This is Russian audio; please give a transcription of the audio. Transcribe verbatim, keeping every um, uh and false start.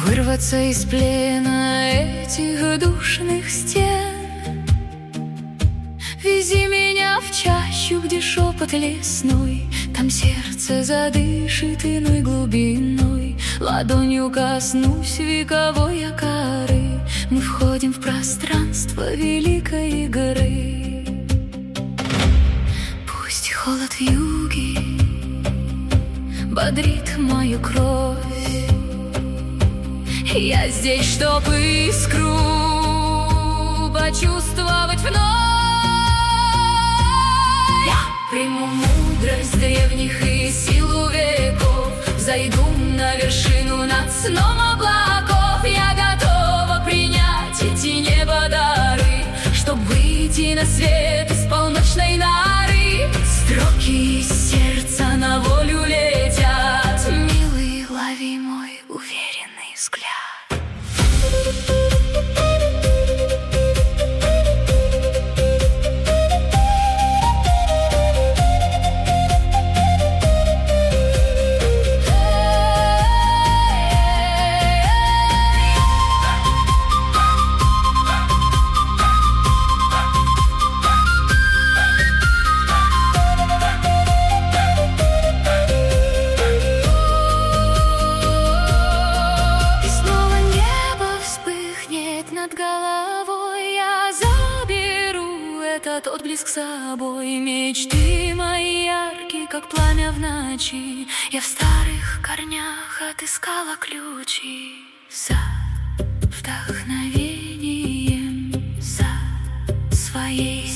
Вырваться из плена этих душных стен. Вези меня в чащу, где шепот лесной, там сердце задышит иной глубиной. Ладонью коснусь вековой коры, мы входим в пространство великой игры. Пусть холод юги бодрит мою кровь, я здесь, чтоб искру почувствовать вновь. Я приму мудрость древних и силу веков, зайду на вершину над сном облаков. Я готова принять эти небодары, чтоб выйти на свет из полночной норы. Строки из сердца на волю летят, милый, лови мой уверенный взгляд. Над головой я заберу этот отблеск с собой. Мечты мои яркие, как пламя в ночи, я в старых корнях отыскала ключи. За вдохновением, за своей